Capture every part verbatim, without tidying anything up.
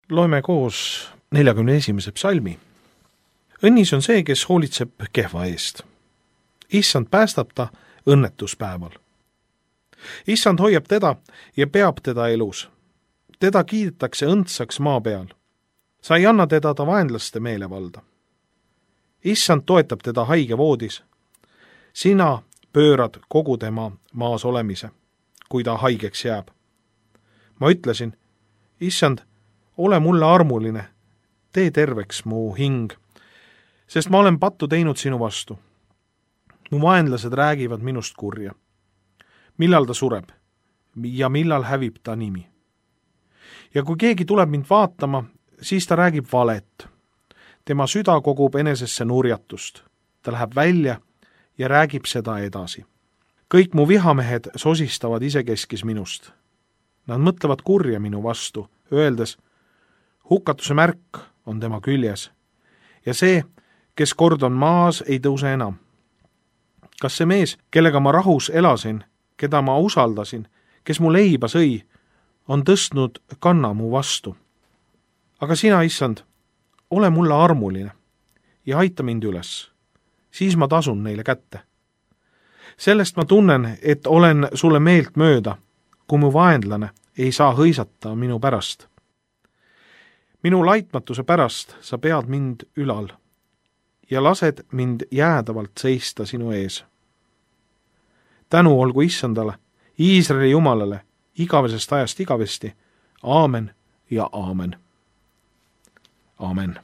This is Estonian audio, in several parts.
Loeme koos neljakümne esimese psalmi. Õnnis on see, kes hoolitseb kehva eest. Issand päästab ta õnnetuspäeval. Issand hoiab teda ja peab teda elus. Teda kiidetakse õndsaks maa peal. Sa ei anna teda ta vaenlaste meelevalda. Issand toetab teda haige voodis. Sina pöörad kogu tema maas olemise, kui ta haigeks jääb. Ma ütlesin, Issand, ole mulle armuline, tee terveks mu hing, sest ma olen pattu teinud sinu vastu. Mu vaenlased räägivad minust kurja. Millal ta sureb ja millal hävib ta nimi? Ja kui keegi tuleb mind vaatama, siis ta räägib valet. Tema süda kogub enesesse nurjatust. Ta läheb välja ja räägib seda edasi. Kõik mu vihamehed sosistavad isekeskis minust. Nad mõtlevad kurja minu vastu, öeldes, hukatuse märk on tema küljes. Ja see, kes kord on maas, ei tõuse enam. Kas see mees, kellega ma rahus elasin, keda ma usaldasin, kes mu leiba sõi, on tõstnud kanna mu vastu? Aga sina, Issand, ole mulle armuline ja aita mind üles. Siis ma tasun neile kätte. Sellest ma tunnen, et olen sulle meelt mööda, kui mu vaenlane ei saa hõisata minu pärast. Minu laitmatuse pärast sa pead mind ülal ja lased mind jäädavalt seista sinu ees. Tänu olgu Issandale, Iisraeli Jumalale, igavesest ajast igavesti. Aamen ja aamen. Aamen.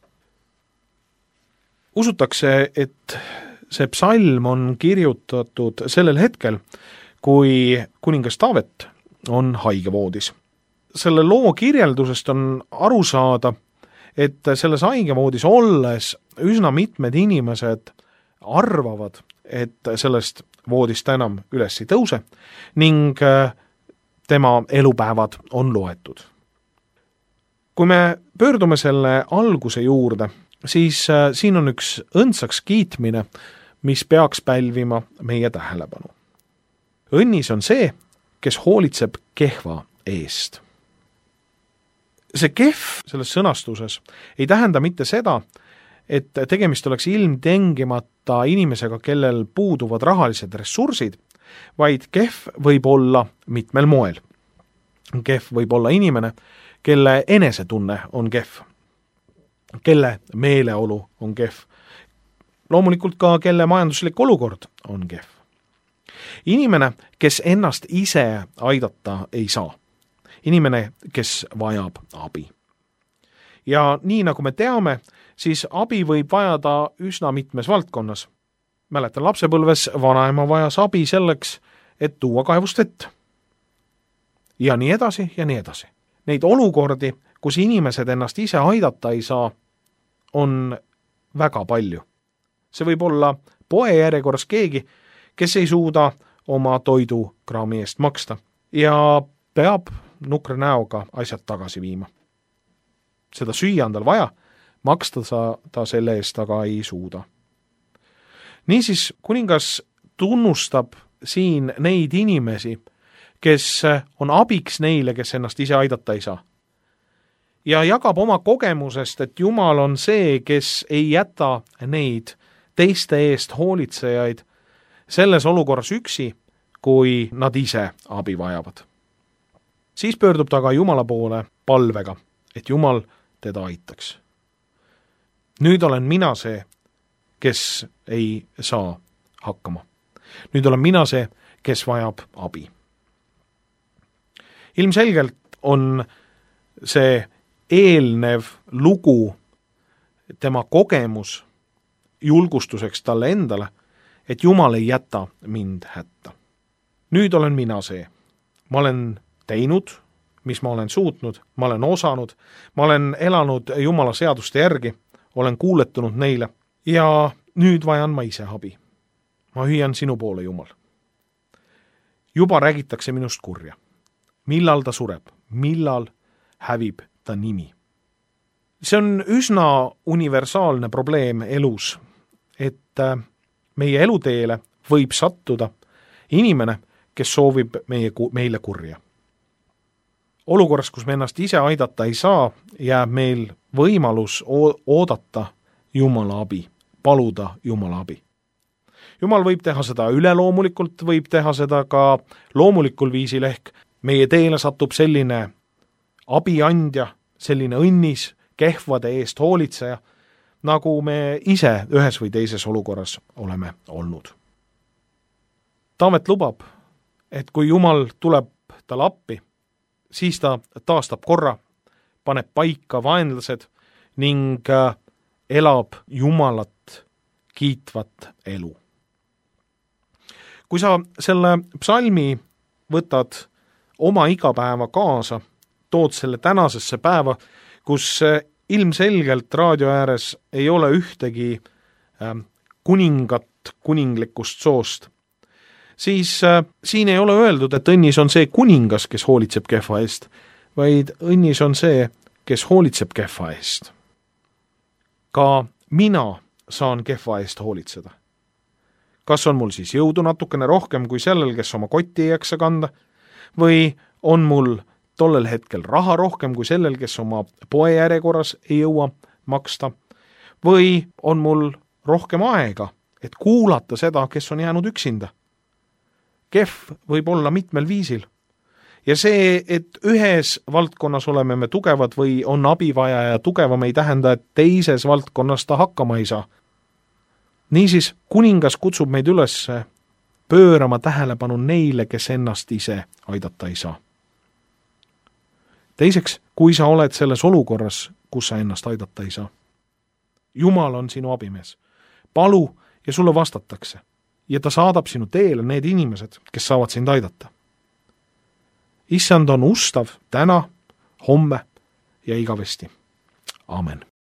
Usutakse, et see psalm on kirjutatud sellel hetkel, kui kuningas Taavet on haigevoodis. Selle loo kirjeldusest on aru saada, et selles haigevoodis olles üsna mitmed inimesed arvavad, et sellest voodist enam üles ei tõuse ning tema elupäevad on loetud. Kui me pöördume selle alguse juurde, siis siin on üks õndsaks kiitmine, mis peaks pälvima meie tähelepanu. Õnnis on see, kes hoolitseb kehva eest. See kehv selles sõnastuses ei tähenda mitte seda, et tegemist oleks ilmtingimata inimesega, kellel puuduvad rahalised ressursid, vaid kehv võib olla mitmel moel. Kehv võib olla inimene, kelle enesetunne on kehv, kelle meeleolu on kehv, loomulikult ka kelle majanduslik olukord on kehv. Inimene, kes ennast ise aidata ei saa. Inimene, kes vajab abi. Ja nii nagu me teame, siis abi võib vajada üsna mitmes valdkonnas. Mäletan lapsepõlves vanaema vajas abi selleks, et tuua kaevust vett. Ja nii edasi ja nii edasi. Neid olukordi, kus inimesed ennast ise aidata ei saa, on väga palju. See võib olla poe järjekorras keegi, kes ei suuda oma toidukraami eest maksta ja peab nukra näoga asjad tagasi viima. Seda süüa on tal vaja, maksta ta selle eest aga ei suuda. Niisiis, kuningas tunnustab siin neid inimesi, kes on abiks neile, kes ennast ise aidata ei saa. Ja jagab oma kogemusest, et Jumal on see, kes ei jäta neid teiste eest hoolitsejaid selles olukorras üksi, kui nad ise abi vajavad. Siis pöördub ta ka Jumala poole palvega, et Jumal teda aitaks. Nüüd olen mina see, kes ei saa hakkama. Nüüd olen mina see, kes vajab abi. Ilmselgelt on see eelnev lugu, tema kogemus julgustuseks talle endale, et Jumal ei jäta mind hätta. Nüüd olen mina see. Ma olen teinud, mis ma olen suutnud, ma olen osanud, ma olen elanud Jumala seaduste järgi, olen kuuletunud neile ja nüüd vajan ma ise abi. Ma hüüan sinu poole, Jumal. Juba räägitakse minust kurja. Millal ta sureb? Millal hävib ta nimi? See on üsna universaalne probleem elus, et meie eluteele võib sattuda inimene, kes soovib meie, meile kurja. olukorras, kus me ennast ise aidata ei saa, jääb meil võimalus oodata Jumala abi, paluda Jumala abi. Jumal võib teha seda üleloomulikult, võib teha seda ka loomulikul viisil, ehk meie teele satub selline abiandja, selline õnnis, kehvade eest hoolitseja, nagu me ise ühes või teises olukorras oleme olnud. Taavet lubab, et kui Jumal tuleb talle appi, siis ta taastab korra, paneb paika vaenlased ning elab Jumalat kiitvat elu. Kui sa selle psalmi võtad oma igapäeva kaasa, tood selle tänasesse päeva, kus ilmselgelt raadio ääres ei ole ühtegi kuningat kuninglikust soost, siis äh, siin ei ole öeldud, et õnnis on see kuningas, kes hoolitseb kehva eest, vaid õnnis on see, kes hoolitseb kehva eest. Ka mina saan kehva eest hoolitseda. Kas on mul siis jõudu natukene rohkem kui sellel, kes oma kotti ei jaksa kanda, või on mul tollel hetkel raha rohkem kui sellel, kes oma poe järjekorras ei jõua maksta, või on mul rohkem aega, et kuulata seda, kes on jäänud üksinda. Kehv võib olla mitmel viisil. Ja see, et ühes valdkonnas oleme me tugevad või on abivaja ja tugevam, ei tähenda, et teises valdkonnas ta hakkama ei saa. Niisiis, kuningas kutsub meid üles pöörama tähelepanu neile, kes ennast ise aidata ei saa. Teiseks, kui sa oled selles olukorras, kus sa ennast aidata ei saa. Jumal on sinu abimees. Palu ja sulle vastatakse. Ja ta saadab sinu teele need inimesed, kes saavad sind aidata. Issand on ustav täna, homme ja igavesti. Amen.